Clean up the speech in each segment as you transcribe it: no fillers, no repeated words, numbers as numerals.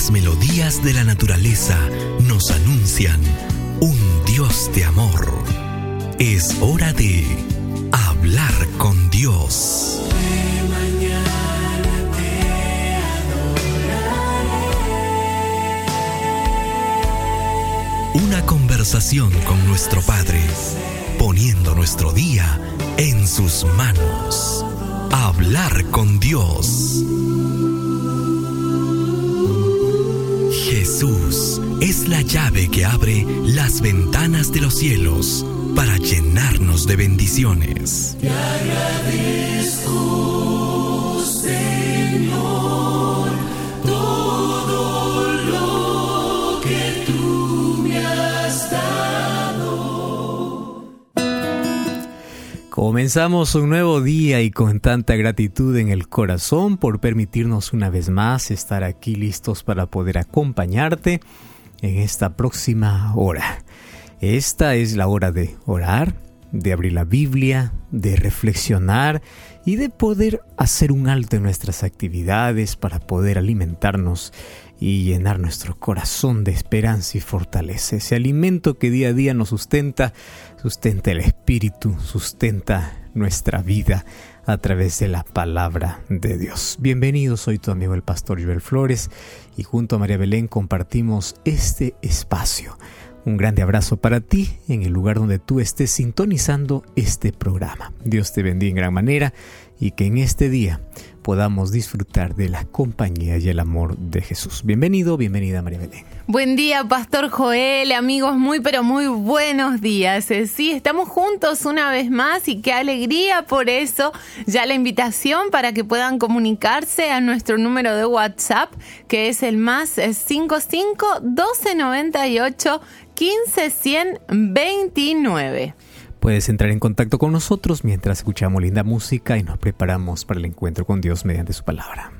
Las melodías de la naturaleza nos anuncian un Dios de amor. Es hora de hablar con Dios. Una conversación con nuestro Padre, poniendo nuestro día en sus manos. Hablar con Dios. Jesús es la llave que abre las ventanas de los cielos para llenarnos de bendiciones. Te agradezco, Señor, todo lo que tú me has dado. Comenzamos un nuevo día y con tanta gratitud en el corazón por permitirnos una vez más estar aquí listos para poder acompañarte en esta próxima hora. Esta es la hora de orar, de abrir la Biblia, de reflexionar y de poder hacer un alto en nuestras actividades para poder alimentarnos y llenar nuestro corazón de esperanza y fortaleza. Ese alimento que día a día nos sustenta el espíritu, sustenta nuestra vida a través de la palabra de Dios. Bienvenido, soy tu amigo el pastor Joel Flores y junto a María Belén compartimos este espacio. Un grande abrazo para ti en el lugar donde tú estés sintonizando este programa. Dios te bendiga en gran manera y que en este día podamos disfrutar de la compañía y el amor de Jesús. Bienvenido, bienvenida María Belén. Buen día, Pastor Joel, amigos, muy pero muy buenos días. Sí, estamos juntos una vez más y qué alegría por eso. Ya la invitación para que puedan comunicarse a nuestro número de WhatsApp, que es el más 55 1298 15 129. Puedes entrar en contacto con nosotros mientras escuchamos linda música y nos preparamos para el encuentro con Dios mediante su palabra.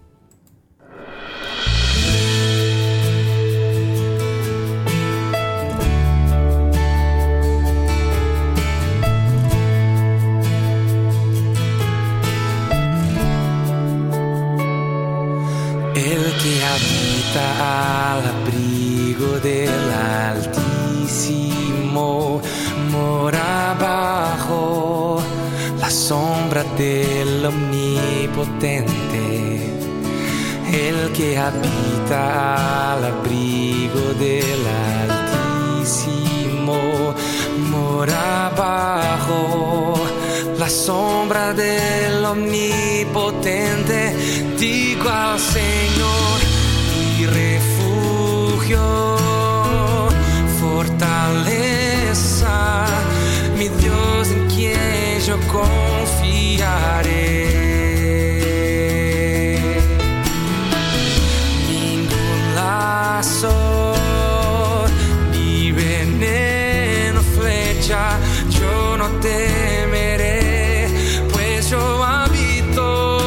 El que habita al abrigo del Altísimo mora bajo la sombra del Omnipotente. El que habita al abrigo del Altísimo mora bajo la sombra del Omnipotente. Digo al Señor, mi refugio, fortaleza, mi Dios en quien yo confiaré. Ningún lazo, ni veneno, flecha, yo no temeré, pues yo habito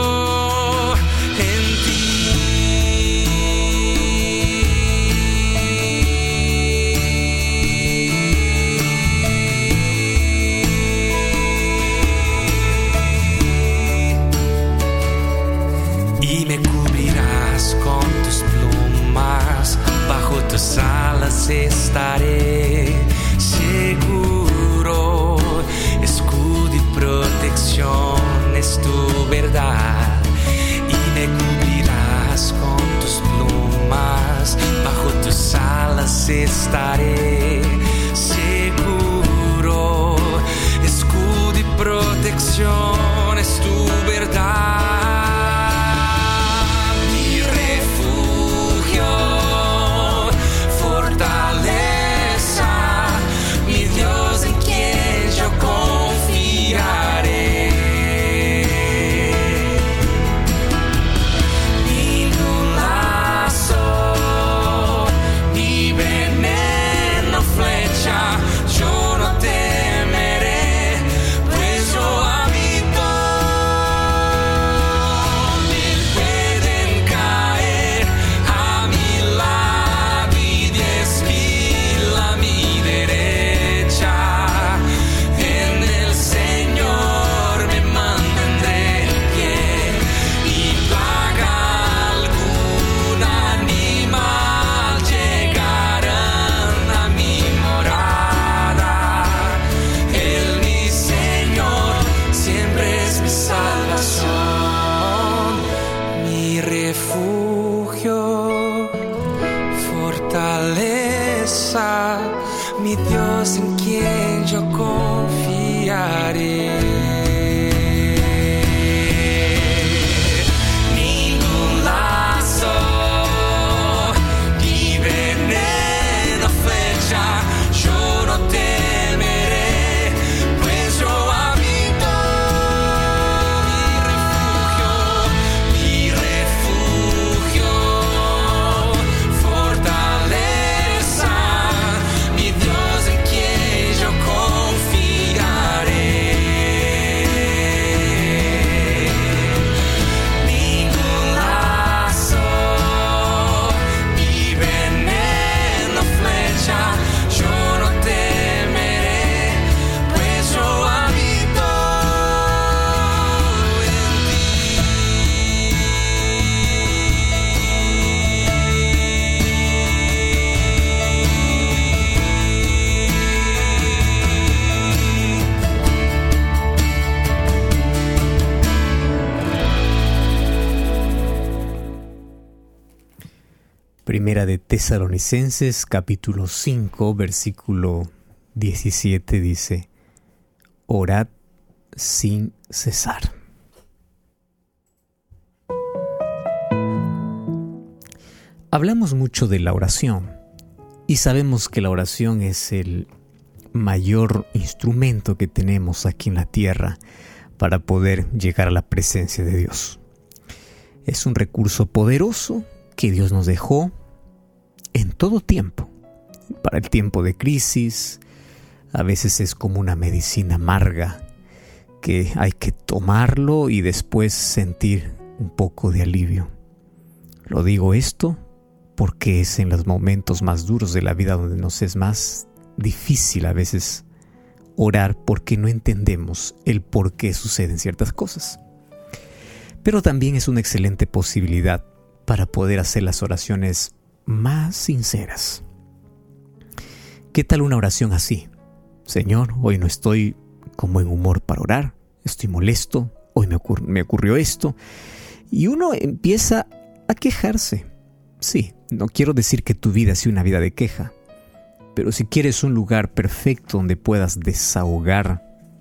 en ti. Y me cubrirás con tus plumas, bajo tus alas estaré seguro. Escudo y protección es tu verdad. Y me cubrirás con tus plumas, bajo tus alas estaré seguro. Escudo y protección es tu verdad. Mi refugio, fortaleza, mi Dios en quien yo confiaré. Ningún lazo, ni veneno, flecha, yo no temeré, pues yo habito Primera de Tesalonicenses, capítulo 5, versículo 17 dice: orad sin cesar. Hablamos mucho de la oración y sabemos que la oración es el mayor instrumento que tenemos aquí en la tierra para poder llegar a la presencia de Dios. Es un recurso poderoso que Dios nos dejó en todo tiempo. Para el tiempo de crisis, a veces es como una medicina amarga que hay que tomarlo y después sentir un poco de alivio. Lo digo esto porque es en los momentos más duros de la vida donde nos es más difícil a veces orar porque no entendemos el por qué suceden ciertas cosas. Pero también es una excelente posibilidad para poder hacer las oraciones más sinceras. ¿Qué tal una oración así? Señor, hoy no estoy como en humor para orar, estoy molesto, hoy me ocurrió esto. Y uno empieza a quejarse. Sí, no quiero decir que tu vida sea una vida de queja, pero si quieres un lugar perfecto donde puedas desahogar,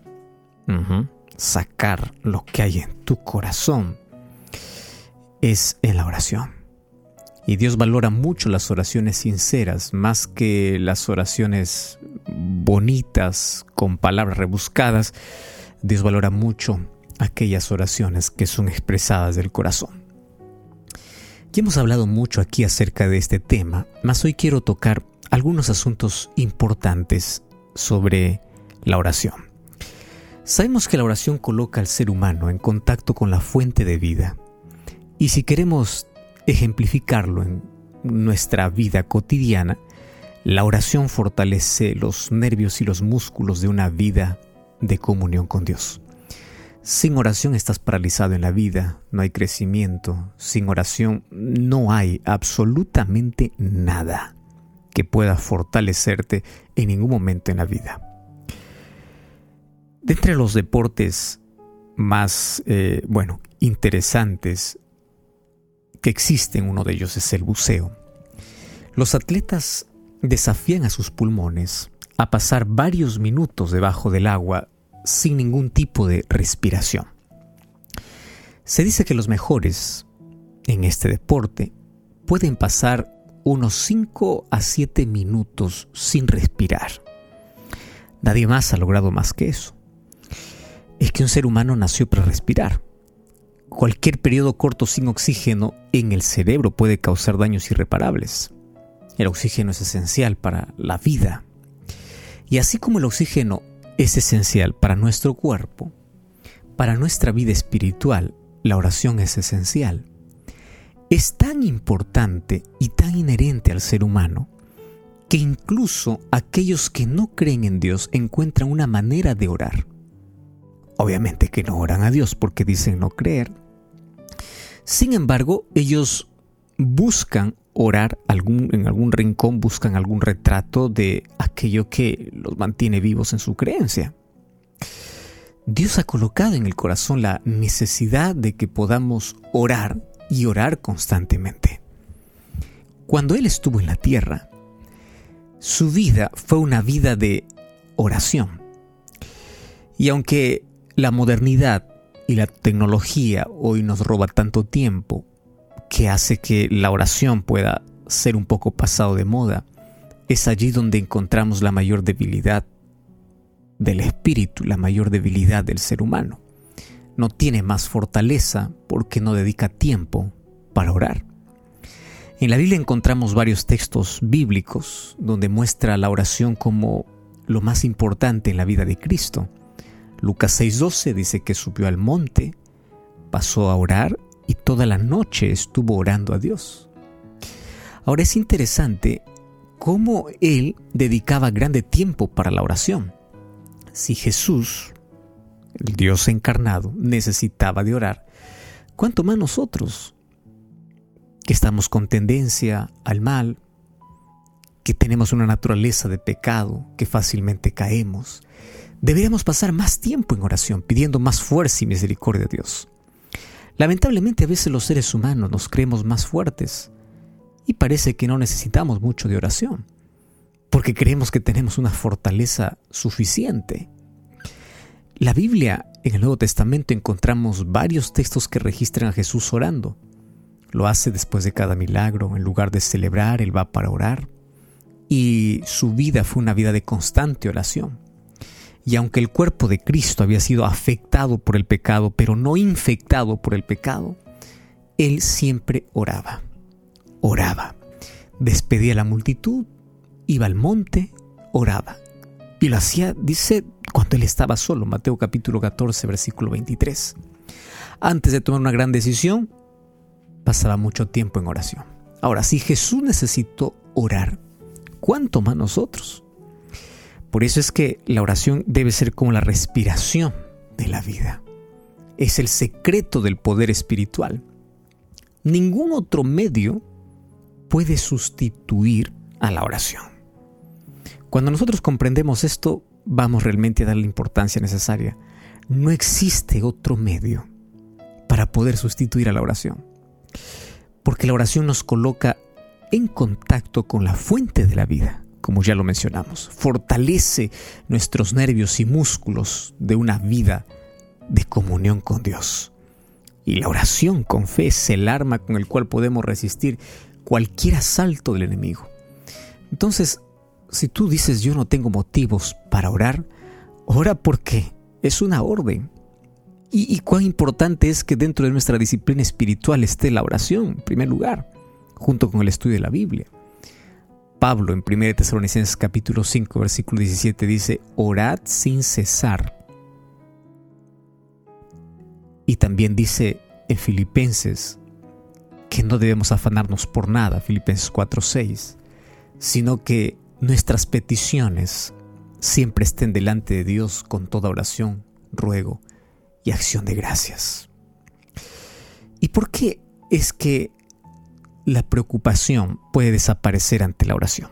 sacar lo que hay en tu corazón, es en la oración. Y Dios valora mucho las oraciones sinceras, más que las oraciones bonitas, con palabras rebuscadas. Dios valora mucho aquellas oraciones que son expresadas del corazón. Ya hemos hablado mucho aquí acerca de este tema, mas hoy quiero tocar algunos asuntos importantes sobre la oración. Sabemos que la oración coloca al ser humano en contacto con la fuente de vida. Y si queremos ejemplificarlo en nuestra vida cotidiana, la oración fortalece los nervios y los músculos de una vida de comunión con Dios. Sin oración estás paralizado en la vida, no hay crecimiento. Sin oración no hay absolutamente nada que pueda fortalecerte en ningún momento en la vida. De entre los deportes más interesantes que existen, uno de ellos es el buceo. Los atletas desafían a sus pulmones a pasar varios minutos debajo del agua sin ningún tipo de respiración. Se dice que los mejores en este deporte pueden pasar unos 5 a 7 minutos sin respirar. Nadie más ha logrado más que eso. Es que un ser humano nació para respirar. Cualquier periodo corto sin oxígeno en el cerebro puede causar daños irreparables. El oxígeno es esencial para la vida. Y así como el oxígeno es esencial para nuestro cuerpo, para nuestra vida espiritual, la oración es esencial. Es tan importante y tan inherente al ser humano que incluso aquellos que no creen en Dios encuentran una manera de orar. Obviamente que no oran a Dios porque dicen no creer. Sin embargo, ellos buscan orar en algún rincón, buscan algún retrato de aquello que los mantiene vivos en su creencia. Dios ha colocado en el corazón la necesidad de que podamos orar y orar constantemente. Cuando Él estuvo en la tierra, su vida fue una vida de oración. Y aunque la modernidad y la tecnología hoy nos roba tanto tiempo que hace que la oración pueda ser un poco pasado de moda, es allí donde encontramos la mayor debilidad del espíritu, la mayor debilidad del ser humano. No tiene más fortaleza porque no dedica tiempo para orar. En la Biblia encontramos varios textos bíblicos donde muestra la oración como lo más importante en la vida de Cristo. Lucas 6:12 dice que subió al monte, pasó a orar y toda la noche estuvo orando a Dios. Ahora es interesante cómo Él dedicaba grande tiempo para la oración. Si Jesús, el Dios encarnado, necesitaba de orar, ¿cuánto más nosotros, que estamos con tendencia al mal, que tenemos una naturaleza de pecado, que fácilmente caemos? Deberíamos pasar más tiempo en oración, pidiendo más fuerza y misericordia de Dios. Lamentablemente a veces los seres humanos nos creemos más fuertes Y parece que no necesitamos mucho de oración, porque creemos que tenemos una fortaleza suficiente. La Biblia, en el Nuevo Testamento, encontramos varios textos que registran a Jesús orando. Lo hace después de cada milagro. En lugar de celebrar, Él va para orar. Y su vida fue una vida de constante oración. Y aunque el cuerpo de Cristo había sido afectado por el pecado, pero no infectado por el pecado, Él siempre oraba. Oraba. Despedía a la multitud, iba al monte, oraba. Y lo hacía, dice, cuando Él estaba solo. Mateo capítulo 14, versículo 23. Antes de tomar una gran decisión, pasaba mucho tiempo en oración. Ahora, si Jesús necesitó orar, ¿cuánto más nosotros? Por eso es que la oración debe ser como la respiración de la vida. Es el secreto del poder espiritual. Ningún otro medio puede sustituir a la oración. Cuando nosotros comprendemos esto, vamos realmente a dar la importancia necesaria. No existe otro medio para poder sustituir a la oración. Porque la oración nos coloca en contacto con la fuente de la vida, como ya lo mencionamos. Fortalece nuestros nervios y músculos de una vida de comunión con Dios. Y la oración con fe es el arma con el cual podemos resistir cualquier asalto del enemigo. Entonces, si tú dices yo no tengo motivos para orar, ora porque es una orden. Y cuán importante es que dentro de nuestra disciplina espiritual esté la oración, en primer lugar, junto con el estudio de la Biblia. Pablo en 1 Tesalonicenses capítulo 5, versículo 17 dice, orad sin cesar. Y también dice en Filipenses que no debemos afanarnos por nada, Filipenses 4, 6, sino que nuestras peticiones siempre estén delante de Dios con toda oración, ruego y acción de gracias. ¿Y por qué es que la preocupación puede desaparecer ante la oración?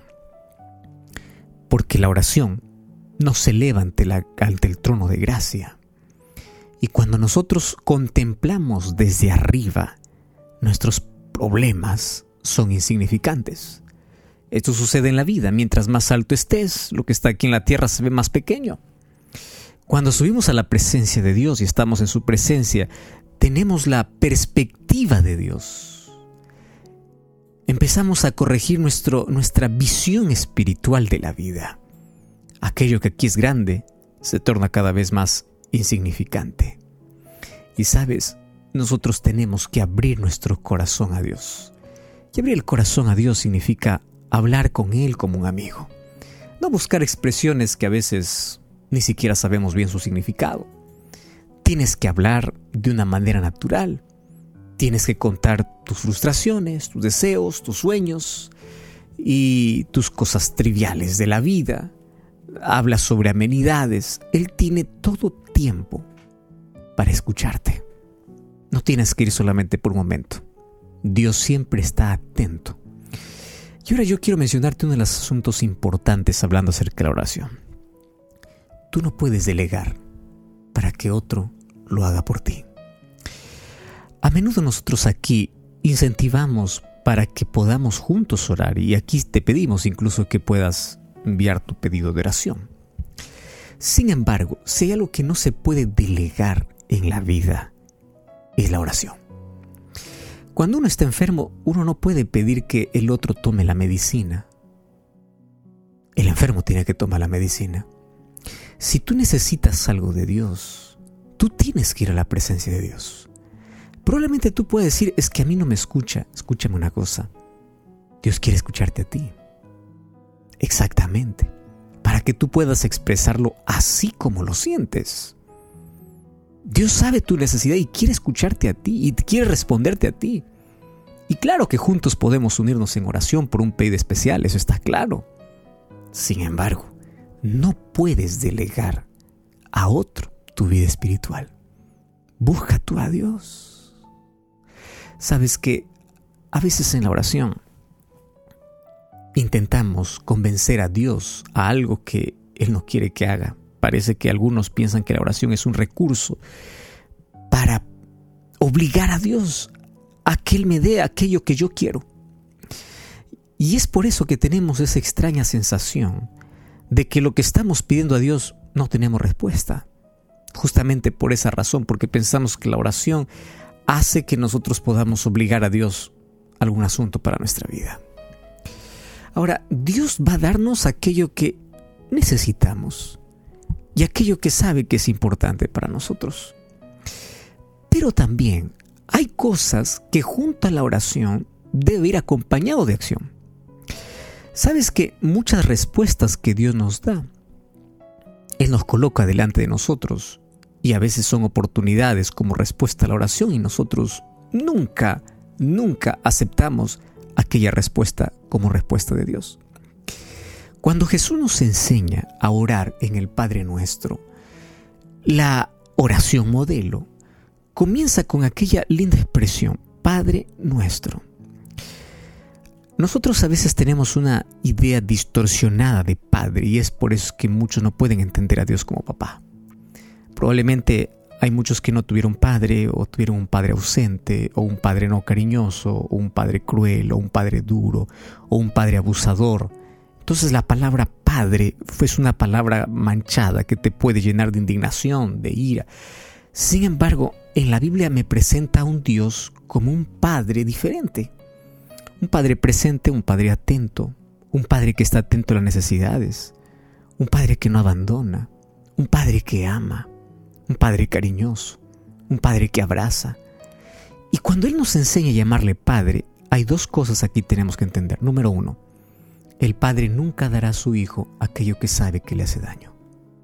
Porque la oración nos eleva ante el trono de gracia. Y cuando nosotros contemplamos desde arriba, nuestros problemas son insignificantes. Esto sucede en la vida. Mientras más alto estés, lo que está aquí en la tierra se ve más pequeño. Cuando subimos a la presencia de Dios y estamos en su presencia, tenemos la perspectiva de Dios. Empezamos a corregir nuestra visión espiritual de la vida. Aquello que aquí es grande se torna cada vez más insignificante. Y sabes, nosotros tenemos que abrir nuestro corazón a Dios. Y abrir el corazón a Dios significa hablar con Él como un amigo. No buscar expresiones que a veces ni siquiera sabemos bien su significado. Tienes que hablar de una manera natural. Tienes que contar tus frustraciones, tus deseos, tus sueños y tus cosas triviales de la vida. Habla sobre amenidades. Él tiene todo tiempo para escucharte. No tienes que ir solamente por un momento. Dios siempre está atento. Y ahora yo quiero mencionarte uno de los asuntos importantes hablando acerca de la oración. Tú no puedes delegar para que otro lo haga por ti. A menudo nosotros aquí incentivamos para que podamos juntos orar, y aquí te pedimos incluso que puedas enviar tu pedido de oración. Sin embargo, si hay algo que no se puede delegar en la vida, es la oración. Cuando uno está enfermo, uno no puede pedir que el otro tome la medicina. El enfermo tiene que tomar la medicina. Si tú necesitas algo de Dios, tú tienes que ir a la presencia de Dios. Probablemente tú puedes decir, es que a mí no me escucha. Escúchame una cosa, Dios quiere escucharte a ti. Exactamente, para que tú puedas expresarlo así como lo sientes. Dios sabe tu necesidad y quiere escucharte a ti y quiere responderte a ti. Y claro que juntos podemos unirnos en oración por un pedido especial, eso está claro. Sin embargo, no puedes delegar a otro tu vida espiritual. Busca tú a Dios. Sabes que a veces en la oración intentamos convencer a Dios a algo que Él no quiere que haga. Parece que algunos piensan que la oración es un recurso para obligar a Dios a que Él me dé aquello que yo quiero. Y es por eso que tenemos esa extraña sensación de que lo que estamos pidiendo a Dios no tenemos respuesta. Justamente por esa razón, porque pensamos que la oración hace que nosotros podamos obligar a Dios a algún asunto para nuestra vida. Ahora, Dios va a darnos aquello que necesitamos y aquello que sabe que es importante para nosotros. Pero también hay cosas que junto a la oración debe ir acompañado de acción. ¿Sabes que muchas respuestas que Dios nos da, Él nos coloca delante de nosotros y a veces son oportunidades como respuesta a la oración y nosotros nunca aceptamos aquella respuesta como respuesta de Dios? Cuando Jesús nos enseña a orar en el Padre Nuestro, la oración modelo comienza con aquella linda expresión, Padre Nuestro. Nosotros a veces tenemos una idea distorsionada de padre y es por eso que muchos no pueden entender a Dios como papá. Probablemente hay muchos que no tuvieron padre o tuvieron un padre ausente o un padre no cariñoso o un padre cruel o un padre duro o un padre abusador. Entonces la palabra padre es una palabra manchada que te puede llenar de indignación, de ira. Sin embargo, en la Biblia me presenta a un Dios como un padre diferente. Un padre presente, un padre atento, un padre que está atento a las necesidades, un padre que no abandona, un padre que ama, un padre cariñoso, un padre que abraza. Y cuando Él nos enseña a llamarle padre, hay dos cosas aquí tenemos que entender. Número uno, el padre nunca dará a su hijo aquello que sabe que le hace daño.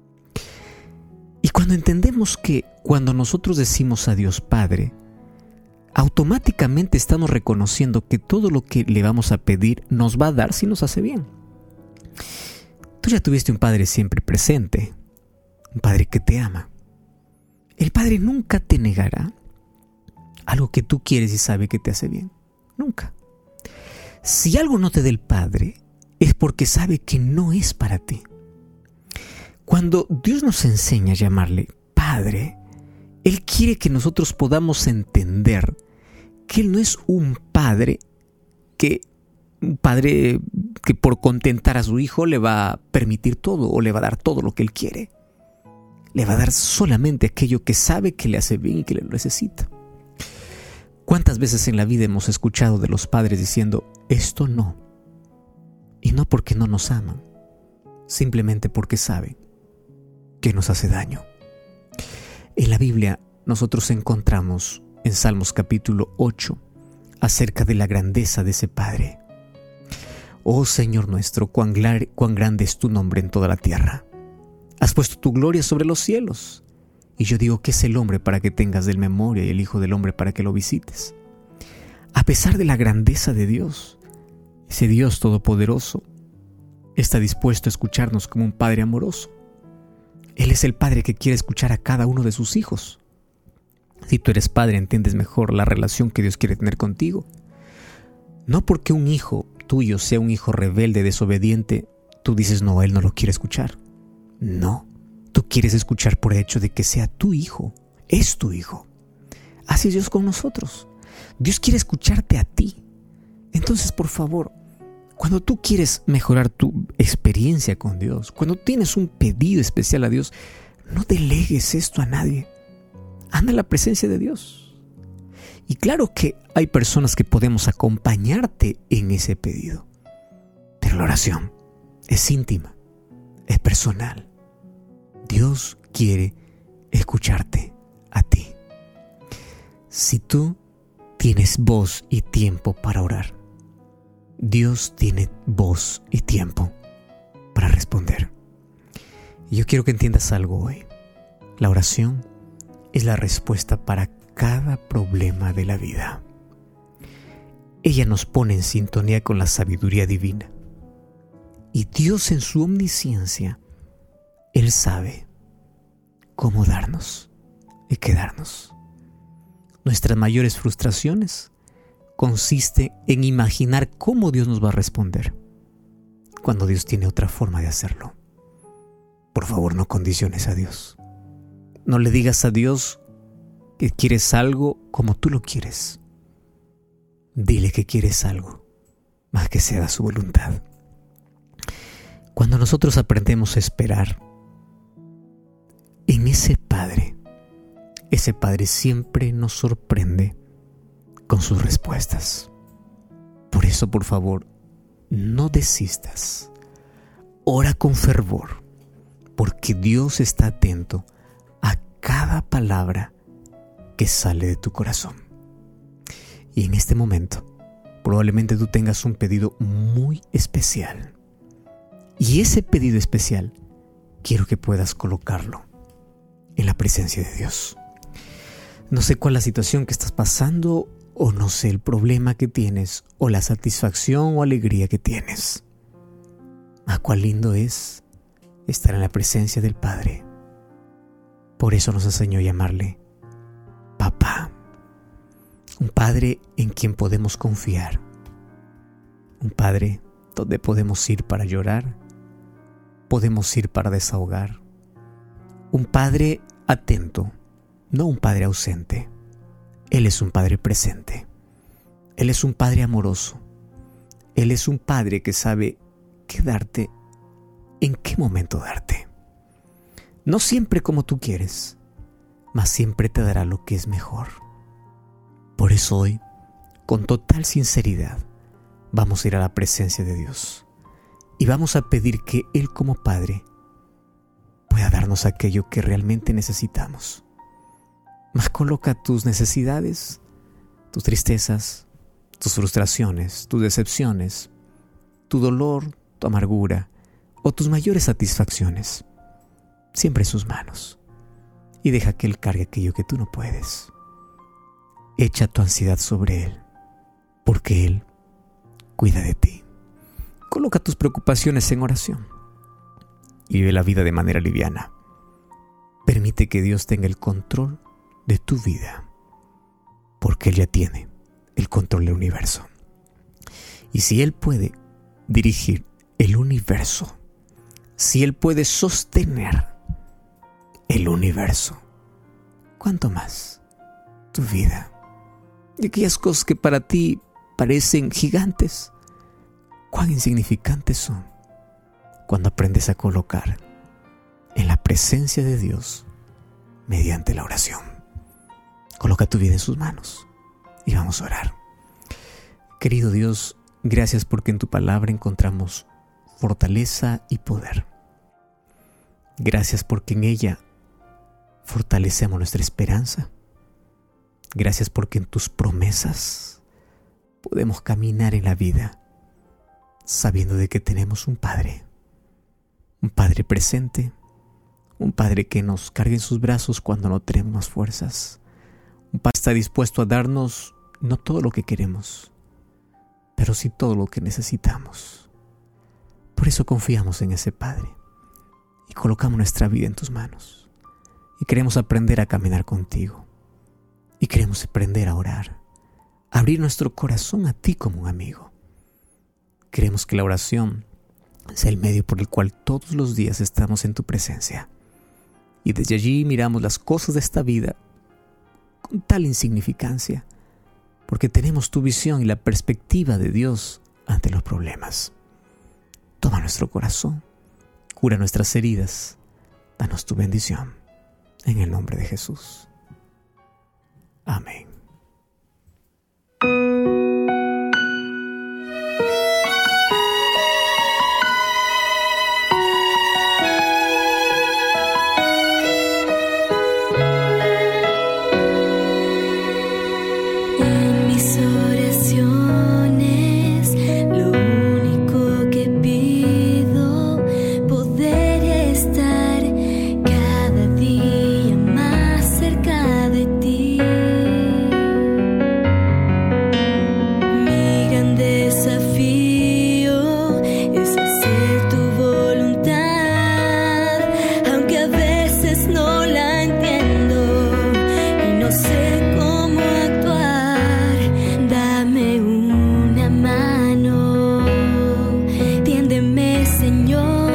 Y cuando entendemos que cuando nosotros decimos a Dios Padre, automáticamente estamos reconociendo que todo lo que le vamos a pedir nos va a dar si nos hace bien. Tú ya tuviste un padre siempre presente, un padre que te ama. El padre nunca te negará algo que tú quieres y sabe que te hace bien. Nunca. Si algo no te da el padre, es porque sabe que no es para ti. Cuando Dios nos enseña a llamarle Padre, Él quiere que nosotros podamos entender que Él no es un padre que por contentar a su hijo le va a permitir todo o le va a dar todo lo que Él quiere. Le va a dar solamente aquello que sabe que le hace bien y que le necesita. ¿Cuántas veces en la vida hemos escuchado de los padres diciendo esto no? Y no porque no nos aman, simplemente porque saben que nos hace daño. En la Biblia nosotros encontramos en Salmos capítulo 8 acerca de la grandeza de ese Padre. Oh Señor nuestro, cuán grande es tu nombre en toda la tierra. Has puesto tu gloria sobre los cielos. Y yo digo, ¿qué es el hombre para que tengas de él memoria y el hijo del hombre para que lo visites? A pesar de la grandeza de Dios, ese Dios todopoderoso está dispuesto a escucharnos como un Padre amoroso. Él es el Padre que quiere escuchar a cada uno de sus hijos. Si tú eres padre, entiendes mejor la relación que Dios quiere tener contigo. No porque un hijo tuyo sea un hijo rebelde, desobediente, tú dices, no, él no lo quiere escuchar. No, tú quieres escuchar por el hecho de que sea tu hijo, es tu hijo. Así es Dios con nosotros. Dios quiere escucharte a ti. Entonces, por favor, cuando tú quieres mejorar tu experiencia con Dios, cuando tienes un pedido especial a Dios, no delegues esto a nadie. Anda a la presencia de Dios. Y claro que hay personas que podemos acompañarte en ese pedido. Pero la oración es íntima, es personal. Dios quiere escucharte a ti. Si tú tienes voz y tiempo para orar, Dios tiene voz y tiempo para responder. Y yo quiero que entiendas algo hoy. La oración es la respuesta para cada problema de la vida. Ella nos pone en sintonía con la sabiduría divina. Y Dios en su omnisciencia, Él sabe cómo darnos y qué darnos. Nuestras mayores frustraciones consiste en imaginar cómo Dios nos va a responder, cuando Dios tiene otra forma de hacerlo. Por favor, no condiciones a Dios. No le digas a Dios que quieres algo como tú lo quieres. Dile que quieres algo mas que se haga su voluntad. Cuando nosotros aprendemos a esperar en ese Padre siempre nos sorprende con sus respuestas. Por eso, por favor, no desistas. Ora con fervor, porque Dios está atento a cada palabra que sale de tu corazón. Y en este momento, probablemente tú tengas un pedido muy especial. Y ese pedido especial, quiero que puedas colocarlo en la presencia de Dios. No sé cuál es la situación que estás pasando, o no sé el problema que tienes, o la satisfacción o alegría que tienes. Cuán lindo es estar en la presencia del Padre. Por eso nos enseñó a llamarle Papá. Un Padre en quien podemos confiar. Un Padre donde podemos ir para llorar, podemos ir para desahogar. Un Padre atento, no un Padre ausente. Él es un Padre presente. Él es un Padre amoroso. Él es un Padre que sabe qué darte, en qué momento darte. No siempre como tú quieres, mas siempre te dará lo que es mejor. Por eso hoy, con total sinceridad, vamos a ir a la presencia de Dios y vamos a pedir que Él como Padre pueda darnos aquello que realmente necesitamos. Mas coloca tus necesidades, tus tristezas, tus frustraciones, tus decepciones, tu dolor, tu amargura o tus mayores satisfacciones siempre en sus manos y deja que Él cargue aquello que tú no puedes. Echa tu ansiedad sobre Él, porque Él cuida de ti. Coloca tus preocupaciones en oración y vive la vida de manera liviana. Permite que Dios tenga el control de tu vida, porque Él ya tiene el control del universo. Y si Él puede dirigir el universo, si Él puede sostener el universo, ¿cuánto más tu vida? Y aquellas cosas que para ti parecen gigantes, cuán insignificantes son cuando aprendes a colocar en la presencia de Dios mediante la oración. Coloca tu vida en sus manos y vamos a orar. Querido Dios, gracias porque en tu palabra encontramos fortaleza y poder. Gracias porque en ella fortalecemos nuestra esperanza. Gracias porque en tus promesas podemos caminar en la vida sabiendo de que tenemos un Padre presente, un Padre que nos cargue en sus brazos cuando no tenemos más fuerzas. Un Padre que está dispuesto a darnos no todo lo que queremos, pero sí todo lo que necesitamos. Por eso confiamos en ese Padre y colocamos nuestra vida en tus manos. Y queremos aprender a caminar contigo. Y queremos aprender a orar, a abrir nuestro corazón a ti como un amigo. Queremos que la oración sea el medio por el cual todos los días estamos en tu presencia. Y desde allí miramos las cosas de esta vida con tal insignificancia, porque tenemos tu visión y la perspectiva de Dios ante los problemas. Toma nuestro corazón, cura nuestras heridas, danos tu bendición. En el nombre de Jesús. Amén. En mis oraciones, lo único que pido, poder estar cada día más cerca de ti. Mi gran desafío es hacer tu voluntad, aunque a veces no la entiendo y no sé cómo actuar. Dame una mano, tiéndeme, Señor,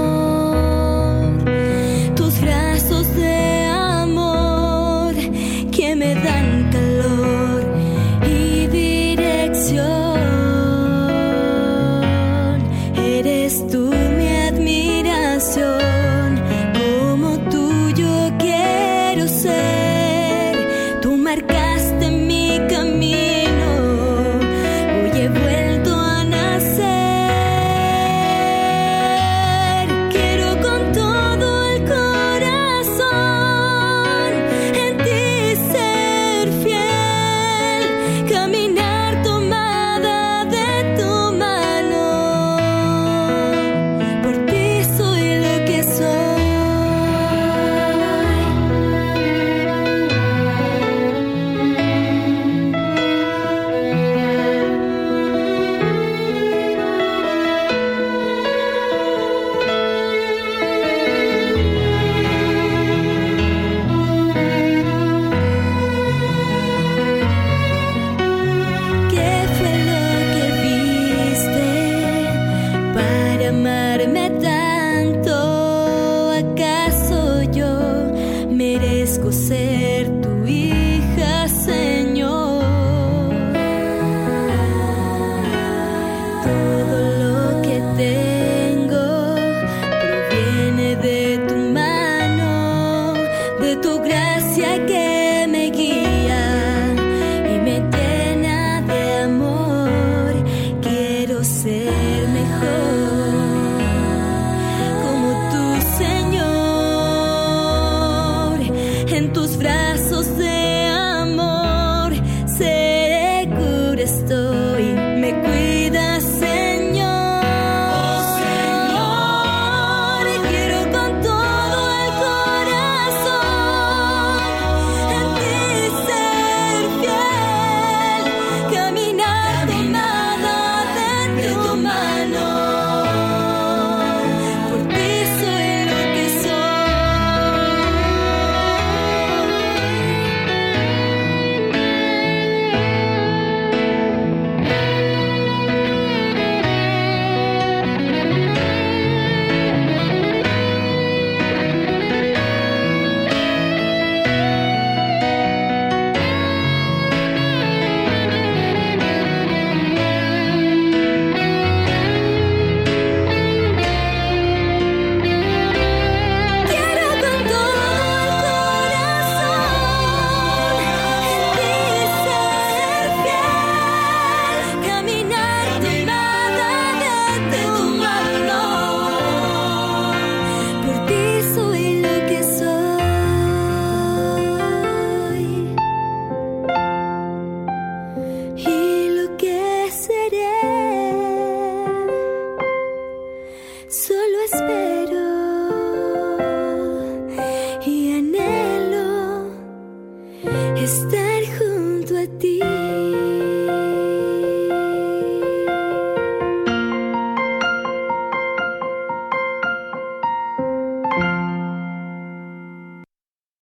tus brazos de amor que me dan calor y dirección. estar junto a ti.